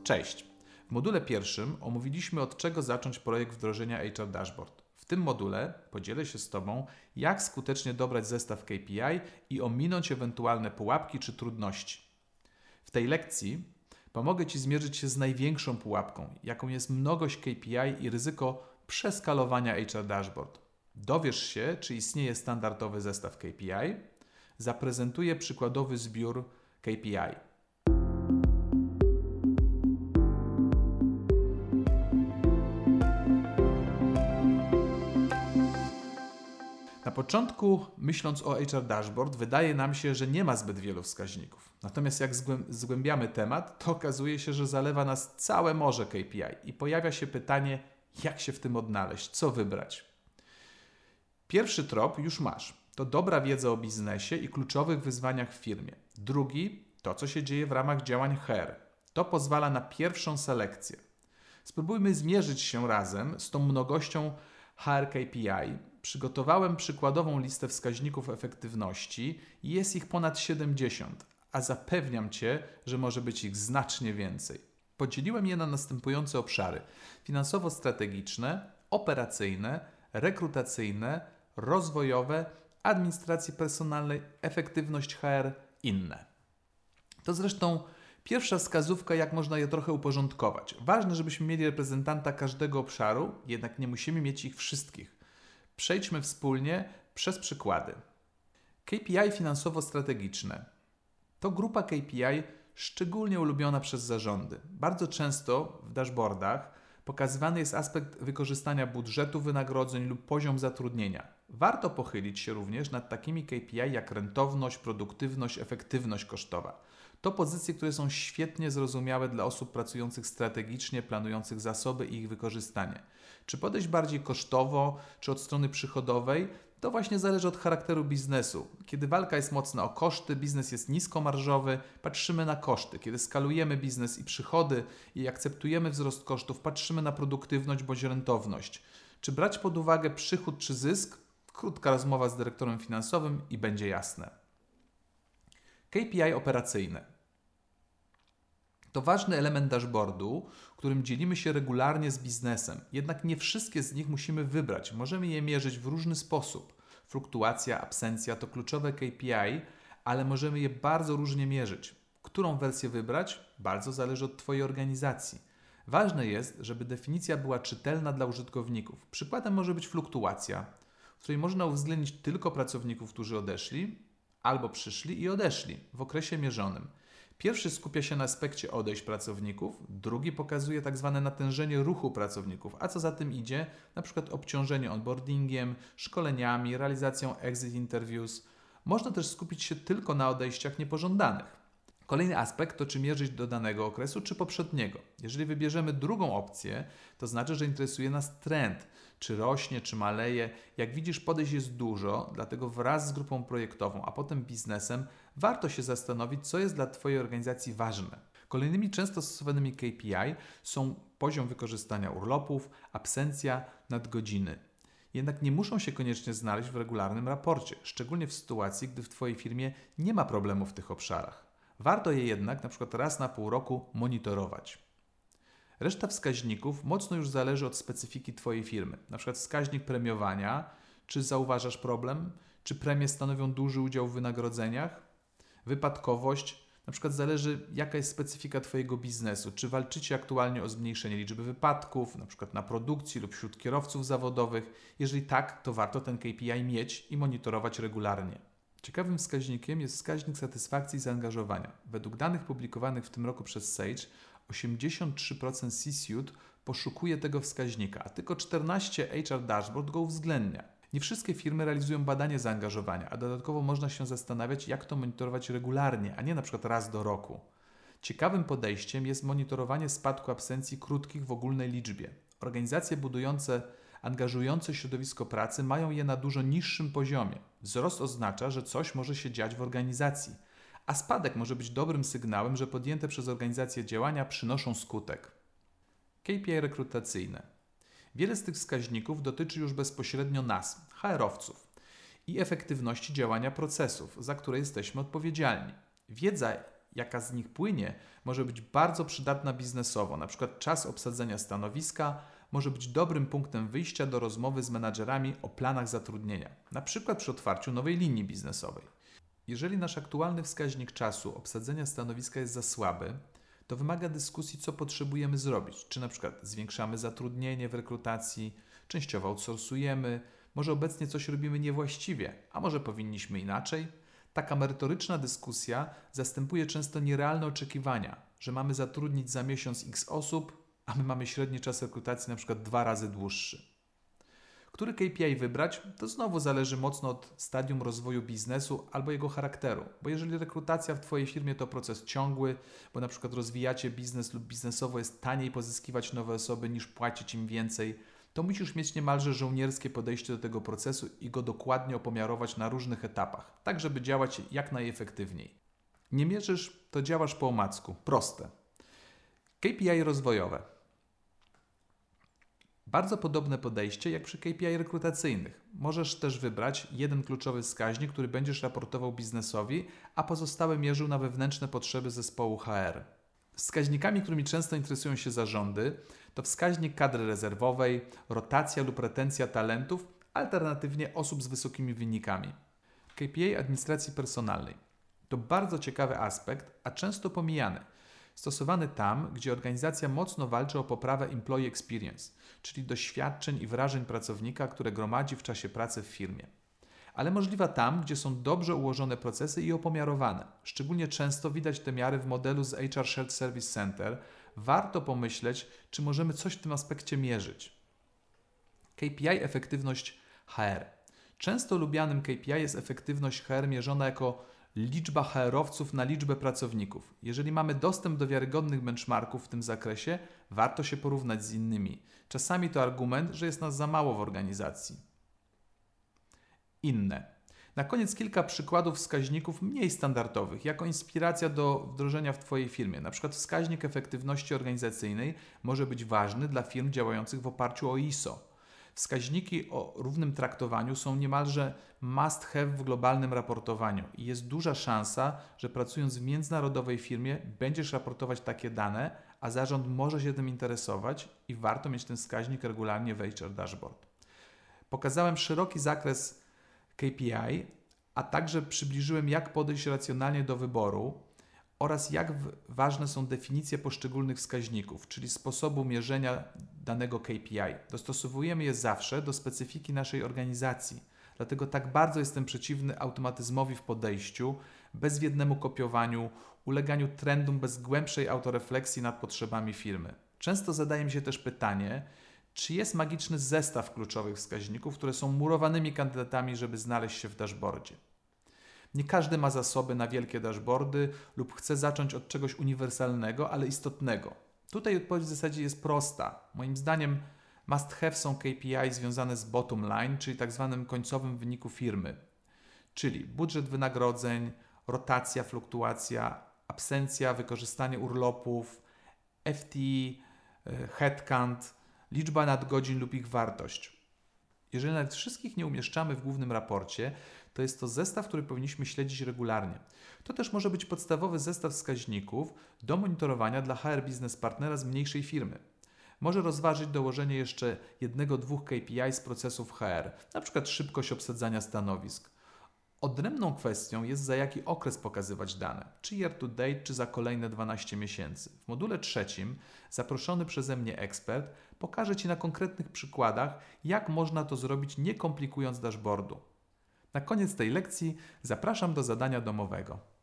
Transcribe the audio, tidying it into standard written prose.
Cześć! W module pierwszym omówiliśmy, od czego zacząć projekt wdrożenia HR Dashboard. W tym module podzielę się z Tobą, jak skutecznie dobrać zestaw KPI i ominąć ewentualne pułapki czy trudności. W tej lekcji pomogę Ci zmierzyć się z największą pułapką, jaką jest mnogość KPI i ryzyko przeskalowania HR Dashboard. Dowiesz się, czy istnieje standardowy zestaw KPI. Zaprezentuję przykładowy zbiór KPI. Na początku, myśląc o HR Dashboard, wydaje nam się, że nie ma zbyt wielu wskaźników. Natomiast jak zgłębiamy temat, to okazuje się, że zalewa nas całe morze KPI i pojawia się pytanie, jak się w tym odnaleźć, co wybrać. Pierwszy trop już masz. To dobra wiedza o biznesie i kluczowych wyzwaniach w firmie. Drugi, to co się dzieje w ramach działań HR. To pozwala na pierwszą selekcję. Spróbujmy zmierzyć się razem z tą mnogością HR KPI. Przygotowałem przykładową listę wskaźników efektywności i jest ich ponad 70, a zapewniam Cię, że może być ich znacznie więcej. Podzieliłem je na następujące obszary: finansowo-strategiczne, operacyjne, rekrutacyjne, rozwojowe, administracji personalnej, efektywność HR, inne. To zresztą pierwsza wskazówka, jak można je trochę uporządkować. Ważne, żebyśmy mieli reprezentanta każdego obszaru, jednak nie musimy mieć ich wszystkich. Przejdźmy wspólnie przez przykłady. KPI finansowo-strategiczne. To grupa KPI szczególnie ulubiona przez zarządy. Bardzo często w dashboardach pokazywany jest aspekt wykorzystania budżetu wynagrodzeń lub poziom zatrudnienia. Warto pochylić się również nad takimi KPI jak rentowność, produktywność, efektywność kosztowa. To pozycje, które są świetnie zrozumiałe dla osób pracujących strategicznie, planujących zasoby i ich wykorzystanie. Czy podejść bardziej kosztowo, czy od strony przychodowej? To właśnie zależy od charakteru biznesu. Kiedy walka jest mocna o koszty, biznes jest niskomarżowy, patrzymy na koszty. Kiedy skalujemy biznes i przychody i akceptujemy wzrost kosztów, patrzymy na produktywność bądź rentowność. Czy brać pod uwagę przychód czy zysk? Krótka rozmowa z dyrektorem finansowym i będzie jasne. KPI operacyjne. To ważny element dashboardu, którym dzielimy się regularnie z biznesem. Jednak nie wszystkie z nich musimy wybrać. Możemy je mierzyć w różny sposób. Fluktuacja, absencja to kluczowe KPI, ale możemy je bardzo różnie mierzyć. Którą wersję wybrać? Bardzo zależy od Twojej organizacji. Ważne jest, żeby definicja była czytelna dla użytkowników. Przykładem może być fluktuacja, w której można uwzględnić tylko pracowników, którzy odeszli albo przyszli i odeszli w okresie mierzonym. Pierwszy skupia się na aspekcie odejść pracowników, drugi pokazuje tzw. natężenie ruchu pracowników, a co za tym idzie, np. obciążenie onboardingiem, szkoleniami, realizacją exit interviews. Można też skupić się tylko na odejściach niepożądanych. Kolejny aspekt to, czy mierzyć do danego okresu, czy poprzedniego. Jeżeli wybierzemy drugą opcję, to znaczy, że interesuje nas trend, czy rośnie, czy maleje. Jak widzisz, podejść jest dużo, dlatego wraz z grupą projektową, a potem biznesem, warto się zastanowić, co jest dla Twojej organizacji ważne. Kolejnymi często stosowanymi KPI są poziom wykorzystania urlopów, absencja, nadgodziny. Jednak nie muszą się koniecznie znaleźć w regularnym raporcie, szczególnie w sytuacji, gdy w Twojej firmie nie ma problemu w tych obszarach. Warto je jednak np. raz na pół roku monitorować. Reszta wskaźników mocno już zależy od specyfiki Twojej firmy. Np. wskaźnik premiowania, czy zauważasz problem, czy premie stanowią duży udział w wynagrodzeniach. Wypadkowość, np. zależy jaka jest specyfika Twojego biznesu, czy walczycie aktualnie o zmniejszenie liczby wypadków, np. na produkcji lub wśród kierowców zawodowych. Jeżeli tak, to warto ten KPI mieć i monitorować regularnie. Ciekawym wskaźnikiem jest wskaźnik satysfakcji i zaangażowania. Według danych publikowanych w tym roku przez Sage, 83% C-suite poszukuje tego wskaźnika, a tylko 14% HR Dashboard go uwzględnia. Nie wszystkie firmy realizują badanie zaangażowania, a dodatkowo można się zastanawiać, jak to monitorować regularnie, a nie na przykład raz do roku. Ciekawym podejściem jest monitorowanie spadku absencji krótkich w ogólnej liczbie. Organizacje angażujące środowisko pracy mają je na dużo niższym poziomie. Wzrost oznacza, że coś może się dziać w organizacji, a spadek może być dobrym sygnałem, że podjęte przez organizację działania przynoszą skutek. KPI rekrutacyjne. Wiele z tych wskaźników dotyczy już bezpośrednio nas, HR-owców, i efektywności działania procesów, za które jesteśmy odpowiedzialni. Wiedza, jaka z nich płynie, może być bardzo przydatna biznesowo. Na przykład czas obsadzenia stanowiska może być dobrym punktem wyjścia do rozmowy z menadżerami o planach zatrudnienia, na przykład przy otwarciu nowej linii biznesowej. Jeżeli nasz aktualny wskaźnik czasu obsadzenia stanowiska jest za słaby, to wymaga dyskusji, co potrzebujemy zrobić. Czy na przykład zwiększamy zatrudnienie w rekrutacji, częściowo outsourcujemy, może obecnie coś robimy niewłaściwie, a może powinniśmy inaczej. Taka merytoryczna dyskusja zastępuje często nierealne oczekiwania, że mamy zatrudnić za miesiąc x osób, a my mamy średni czas rekrutacji na przykład 2 razy dłuższy. Który KPI wybrać, to znowu zależy mocno od stadium rozwoju biznesu albo jego charakteru. Bo jeżeli rekrutacja w Twojej firmie to proces ciągły, bo na przykład rozwijacie biznes lub biznesowo jest taniej pozyskiwać nowe osoby niż płacić im więcej, to musisz mieć niemalże żołnierskie podejście do tego procesu i go dokładnie opomiarować na różnych etapach, tak żeby działać jak najefektywniej. Nie mierzysz, to działasz po omacku. Proste. KPI rozwojowe. Bardzo podobne podejście jak przy KPI rekrutacyjnych. Możesz też wybrać jeden kluczowy wskaźnik, który będziesz raportował biznesowi, a pozostałe mierzył na wewnętrzne potrzeby zespołu HR. Wskaźnikami, którymi często interesują się zarządy, to wskaźnik kadry rezerwowej, rotacja lub retencja talentów, alternatywnie osób z wysokimi wynikami. KPI administracji personalnej. To bardzo ciekawy aspekt, a często pomijany. Stosowany tam, gdzie organizacja mocno walczy o poprawę employee experience, czyli doświadczeń i wrażeń pracownika, które gromadzi w czasie pracy w firmie. Ale możliwa tam, gdzie są dobrze ułożone procesy i opomiarowane. Szczególnie często widać te miary w modelu z HR Shared Service Center. Warto pomyśleć, czy możemy coś w tym aspekcie mierzyć. KPI efektywność HR. Często lubianym KPI jest efektywność HR mierzona jako liczba HR-owców na liczbę pracowników. Jeżeli mamy dostęp do wiarygodnych benchmarków w tym zakresie, warto się porównać z innymi. Czasami to argument, że jest nas za mało w organizacji. Inne. Na koniec kilka przykładów wskaźników mniej standardowych, jako inspiracja do wdrożenia w Twojej firmie. Na przykład wskaźnik efektywności organizacyjnej może być ważny dla firm działających w oparciu o ISO. Wskaźniki o równym traktowaniu są niemalże must have w globalnym raportowaniu i jest duża szansa, że pracując w międzynarodowej firmie będziesz raportować takie dane, a zarząd może się tym interesować i warto mieć ten wskaźnik regularnie w HR Dashboard. Pokazałem szeroki zakres KPI, a także przybliżyłem, jak podejść racjonalnie do wyboru oraz jak ważne są definicje poszczególnych wskaźników, czyli sposobu mierzenia danego KPI. Dostosowujemy je zawsze do specyfiki naszej organizacji. Dlatego tak bardzo jestem przeciwny automatyzmowi w podejściu, bezwiednemu kopiowaniu, uleganiu trendom bez głębszej autorefleksji nad potrzebami firmy. Często zadaje mi się też pytanie, czy jest magiczny zestaw kluczowych wskaźników, które są murowanymi kandydatami, żeby znaleźć się w dashboardzie. Nie każdy ma zasoby na wielkie dashboardy lub chce zacząć od czegoś uniwersalnego, ale istotnego. Tutaj odpowiedź w zasadzie jest prosta. Moim zdaniem must have są KPI związane z bottom line, czyli tak zwanym końcowym wyniku firmy. Czyli budżet wynagrodzeń, rotacja, fluktuacja, absencja, wykorzystanie urlopów, FTE, headcount, liczba nadgodzin lub ich wartość. Jeżeli nawet wszystkich nie umieszczamy w głównym raporcie, to jest to zestaw, który powinniśmy śledzić regularnie. To też może być podstawowy zestaw wskaźników do monitorowania dla HR Business Partnera z mniejszej firmy. Może rozważyć dołożenie jeszcze 1-2 KPI z procesów HR, np. szybkość obsadzania stanowisk. Odrębną kwestią jest, za jaki okres pokazywać dane, czy year to date, czy za kolejne 12 miesięcy. W module 3 zaproszony przeze mnie ekspert pokaże Ci na konkretnych przykładach, jak można to zrobić, nie komplikując dashboardu. Na koniec tej lekcji zapraszam do zadania domowego.